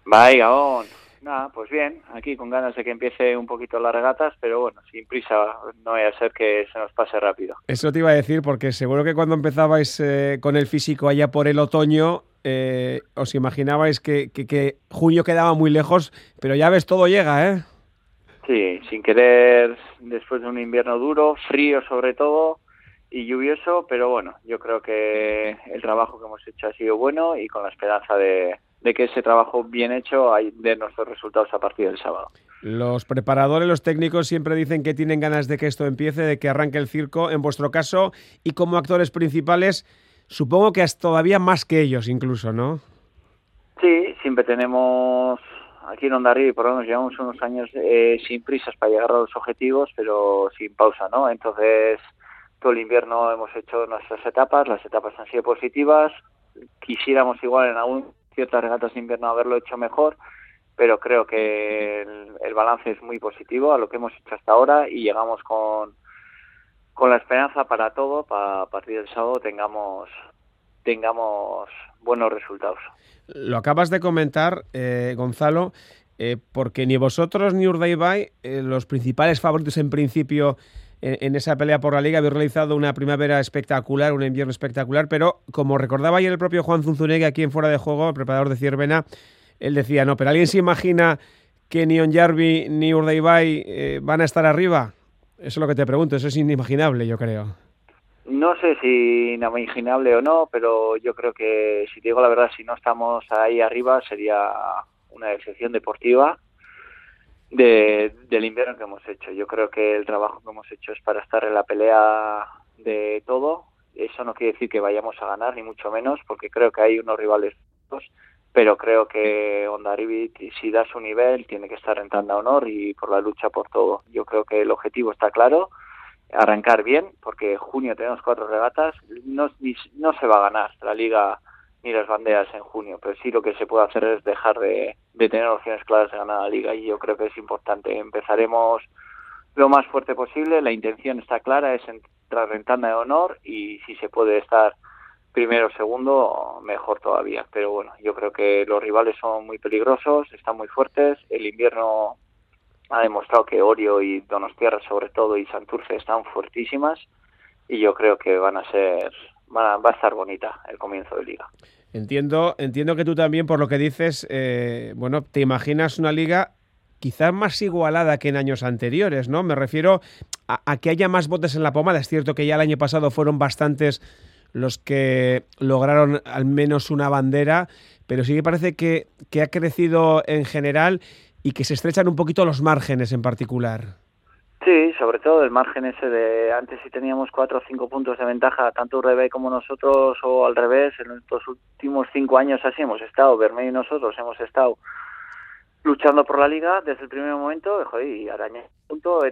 Bye, Gabón. Nada, pues bien, aquí con ganas de que empiece un poquito las regatas, pero bueno, sin prisa, no vaya a ser que se nos pase rápido. Eso te iba a decir porque seguro que cuando empezabais con el físico allá por el otoño, os imaginabais que junio quedaba muy lejos, pero ya ves, todo llega, ¿eh? Sí, sin querer, después de un invierno duro, frío sobre todo y lluvioso, pero bueno, yo creo que el trabajo que hemos hecho ha sido bueno y con la esperanza de que ese trabajo bien hecho hay de nuestros resultados a partir del sábado. Los preparadores, los técnicos siempre dicen que tienen ganas de que esto empiece, de que arranque el circo. En vuestro caso, y como actores principales, supongo que es todavía más que ellos incluso, ¿no? Sí, siempre tenemos, aquí en Hondarribia por lo menos llevamos unos años sin prisas para llegar a los objetivos, pero sin pausa, ¿no? Entonces, todo el invierno hemos hecho nuestras etapas, las etapas han sido positivas, quisiéramos igual en algún ciertas regatas de invierno haberlo hecho mejor, pero creo que el balance es muy positivo a lo que hemos hecho hasta ahora y llegamos con la esperanza para todo, para a partir del sábado tengamos buenos resultados. Lo acabas de comentar, Gonzalo, porque ni vosotros ni Urdaibai, los principales favoritos en principio en esa pelea por la Liga, habéis realizado una primavera espectacular, un invierno espectacular, pero como recordaba ayer el propio Juan Zunzunegui aquí en Fuera de Juego, el preparador de Ciervena, él decía, no, pero ¿alguien se imagina que ni Onjarvi ni Urdaibai van a estar arriba? Eso es lo que te pregunto, eso es inimaginable, yo creo. No sé si inimaginable o no, pero yo creo que, si te digo la verdad, si no estamos ahí arriba sería una decepción deportiva del invierno que hemos hecho. Yo creo que el trabajo que hemos hecho es para estar en la pelea de todo. Eso no quiere decir que vayamos a ganar, ni mucho menos, porque creo que hay unos rivales, pero creo que Hondarribia, si da su nivel, tiene que estar en tanda honor y por la lucha por todo. Yo creo que el objetivo está claro, arrancar bien, porque junio tenemos 4 regatas, no se va a ganar la liga ni las banderas en junio, pero sí lo que se puede hacer es dejar de tener opciones claras de ganar la liga y yo creo que es importante. Empezaremos lo más fuerte posible, la intención está clara, es entrar en tanda de honor y si se puede estar primero o segundo, mejor todavía. Pero bueno, yo creo que los rivales son muy peligrosos, están muy fuertes, el invierno ha demostrado que Orio y Donostiarra sobre todo y Santurce están fuertísimas y yo creo que va a estar bonita el comienzo de liga. Entiendo que tú también, por lo que dices, bueno, te imaginas una liga quizás más igualada que en años anteriores, ¿no? Me refiero a que haya más botes en la pomada. Es cierto que ya el año pasado fueron bastantes los que lograron al menos una bandera, pero sí que parece que ha crecido en general y que se estrechan un poquito los márgenes en particular. Sí, sobre todo el margen ese de antes si teníamos 4 o 5 puntos de ventaja, tanto Urrebey como nosotros, o al revés, en estos últimos 5 años así hemos estado, Bermeo y nosotros hemos estado luchando por la liga desde el primer momento, joder, y arañar un punto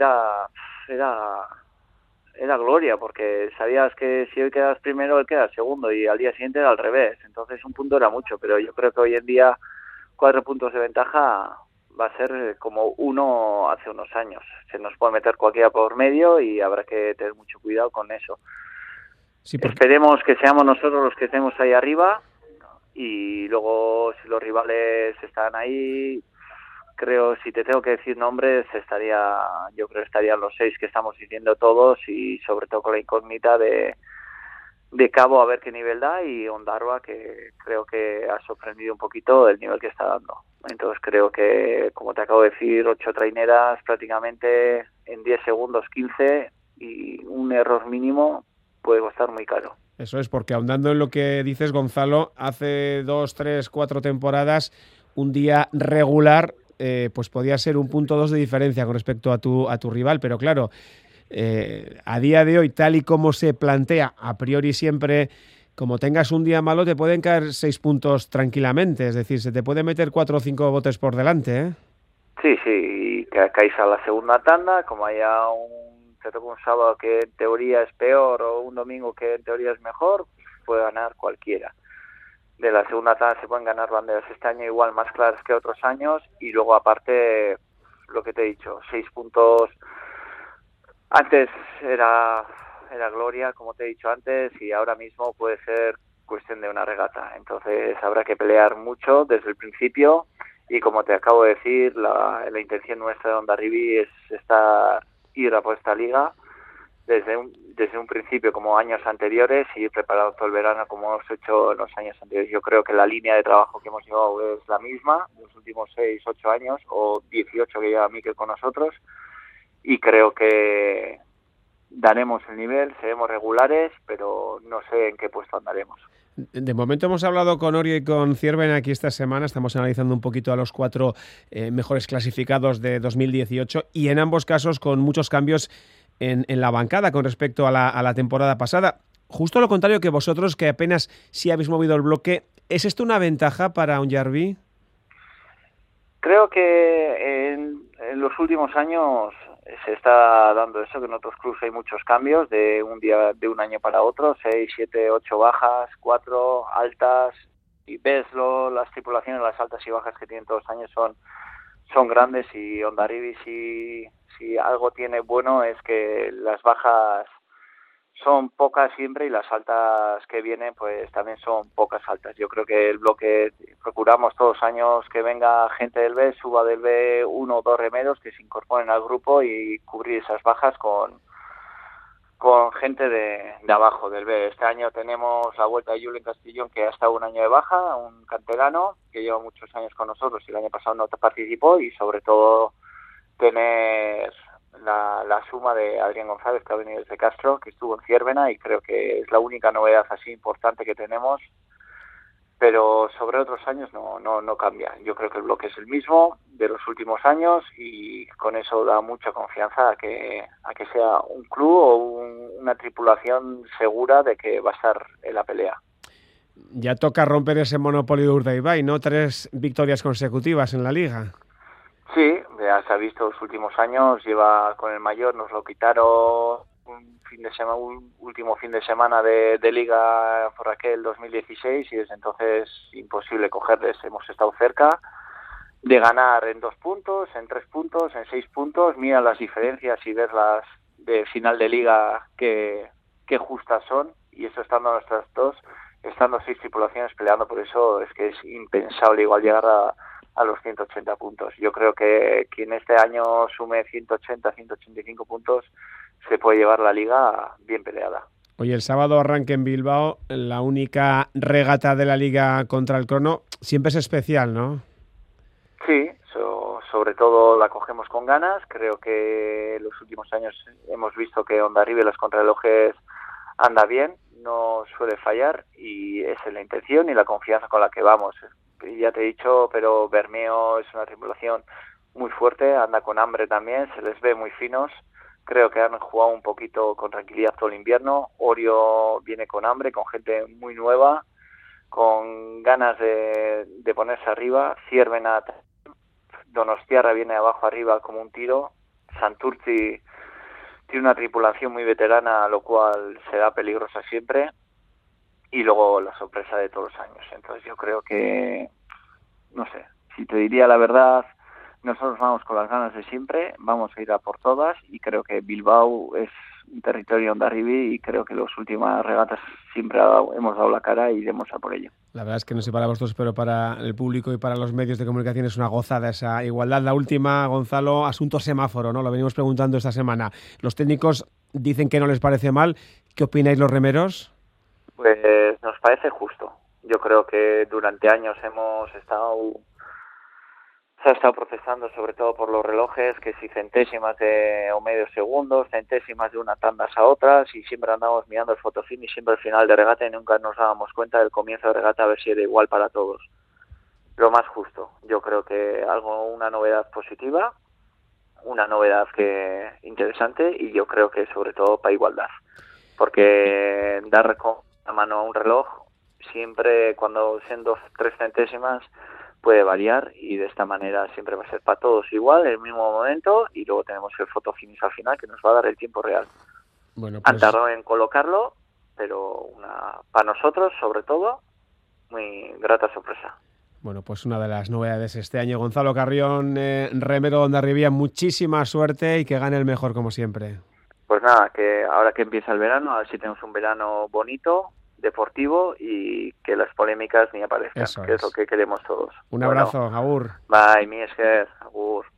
era gloria, porque sabías que si hoy quedas primero, él queda segundo, y al día siguiente era al revés, entonces un punto era mucho, pero yo creo que hoy en día 4 puntos de ventaja va a ser como uno hace unos años. Se nos puede meter cualquiera por medio y habrá que tener mucho cuidado con eso. Sí, porque Esperemos que seamos nosotros los que estemos ahí arriba y luego si los rivales están ahí, creo, si te tengo que decir nombres, yo creo que estarían los 6 que estamos diciendo todos y sobre todo con la incógnita de Cabo a ver qué nivel da y Ondarroa que creo que ha sorprendido un poquito el nivel que está dando. Entonces creo que, como te acabo de decir, 8 traineras prácticamente en 10 segundos, 15 y un error mínimo puede costar muy caro. eso es, porque ahondando en lo que dices, Gonzalo, hace 2, 3, 4 temporadas, un día regular, pues podía ser un punto 2 de diferencia con respecto a tu rival, pero claro, a día de hoy, tal y como se plantea, a priori siempre, como tengas un día malo, te pueden caer 6 puntos tranquilamente, es decir, se te puede meter 4 o 5 botes por delante, ¿eh? Sí, sí, que caes a la segunda tanda, como haya te toca un sábado que en teoría es peor o un domingo que en teoría es mejor, puede ganar cualquiera. De la segunda tanda se pueden ganar banderas este año igual más claras que otros años y luego aparte lo que te he dicho, 6 puntos. Antes era gloria, como te he dicho antes, y ahora mismo puede ser cuestión de una regata. Entonces habrá que pelear mucho desde el principio y como te acabo de decir, la intención nuestra de Hondarribia es ir a por esta liga desde un principio, como años anteriores, y ir preparado todo el verano como hemos hecho en los años anteriores. Yo creo que la línea de trabajo que hemos llevado es la misma de los últimos 6, 8 años o 18 que lleva Mikel con nosotros, y creo que daremos el nivel, seremos regulares, pero no sé en qué puesto andaremos. De momento hemos hablado con Orio y con Cierven aquí esta semana, estamos analizando un poquito a los 4 mejores clasificados de 2018 y en ambos casos con muchos cambios en la bancada con respecto a la temporada pasada. Justo lo contrario que vosotros, que apenas sí habéis movido el bloque, ¿es esto una ventaja para Hondarribia? Creo que en los últimos años se está dando eso, que en otros clubes hay muchos cambios de un año para otro, 6, 7, 8 bajas, 4 altas, y las tripulaciones, las altas y bajas que tienen todos los años son grandes, y Hondarribia si algo tiene bueno es que las bajas son pocas siempre y las altas que vienen pues también son pocas altas. Yo creo que el bloque procuramos todos los años que venga gente del B, suba del B 1 o 2 remeros que se incorporen al grupo y cubrir esas bajas con gente de abajo del B. Este año tenemos la vuelta de Julen Castillón, que ha estado un año de baja, un canterano que lleva muchos años con nosotros y el año pasado no participó, y sobre todo tener la suma de Adrián González, que ha venido desde Castro, que estuvo en Ciervena, y creo que es la única novedad así importante que tenemos, pero sobre otros años no cambia. Yo creo que el bloque es el mismo de los últimos años, y con eso da mucha confianza a que sea un club o una tripulación segura de que va a estar en la pelea. Ya toca romper ese monopolio de Urdaibai, ¿no? 3 victorias consecutivas en la liga. Sí, ya se ha visto los últimos años, lleva con el mayor, nos lo quitaron último fin de semana de liga por aquel 2016, y desde entonces imposible cogerles. Hemos estado cerca de ganar en 2 puntos, en 3 puntos, en 6 puntos. Mira las diferencias y verlas de final de liga que justas son, y eso estando nuestras estando 6 tripulaciones peleando por eso, es que es impensable igual llegar a los 180 puntos. Yo creo que quien este año sume 180, 185 puntos se puede llevar la liga bien peleada. Oye, el sábado arranque en Bilbao, la única regata de la liga contra el crono. Siempre es especial, ¿no? Sí, sobre todo la cogemos con ganas. Creo que en los últimos años hemos visto que Hondarribia los contrarrelojes anda bien, no suele fallar, y esa es la intención y la confianza con la que vamos. Ya te he dicho, pero Bermeo es una tripulación muy fuerte, anda con hambre también, se les ve muy finos. Creo que han jugado un poquito con tranquilidad todo el invierno. Orio viene con hambre, con gente muy nueva, con ganas de ponerse arriba. Ciervena, Donostiarra viene abajo arriba como un tiro. Santurtzi tiene una tripulación muy veterana, lo cual será peligrosa siempre. Y luego la sorpresa de todos los años. Entonces yo creo que, no sé, si te diría la verdad, nosotros vamos con las ganas de siempre, vamos a ir a por todas, y creo que Bilbao es un territorio Hondarribia, y creo que las últimas regatas siempre hemos dado la cara y iremos a por ello. La verdad es que no sé para vosotros, pero para el público y para los medios de comunicación es una gozada esa igualdad. La última, Gonzalo, asunto semáforo, ¿no? Lo venimos preguntando esta semana. Los técnicos dicen que no les parece mal. ¿Qué opináis los remeros? Pues nos parece justo. Yo creo que durante años se ha estado protestando sobre todo por los relojes, que si centésimas o medio segundos, centésimas de una tandas a otras, y siempre andamos mirando el fotofinish y siempre al final de regata, y nunca nos dábamos cuenta del comienzo de regata a ver si era igual para todos. Lo más justo. Yo creo que una novedad positiva, una novedad interesante, y yo creo que sobre todo para igualdad. Porque dar con la mano a un reloj, siempre cuando sean 2, 3 centésimas, puede variar, y de esta manera siempre va a ser para todos igual, en el mismo momento, y luego tenemos el fotofinish al final que nos va a dar el tiempo real. Bueno, pues... Han tardado en colocarlo, pero para nosotros, sobre todo, muy grata sorpresa. Bueno, pues una de las novedades este año. Gonzalo Carrión, remero Hondarribia, muchísima suerte y que gane el mejor como siempre. Pues nada, que ahora que empieza el verano, a ver si tenemos un verano bonito, deportivo y que las polémicas ni aparezcan, que es lo que queremos todos. Un abrazo, agur. Bye, mi Esker, agur.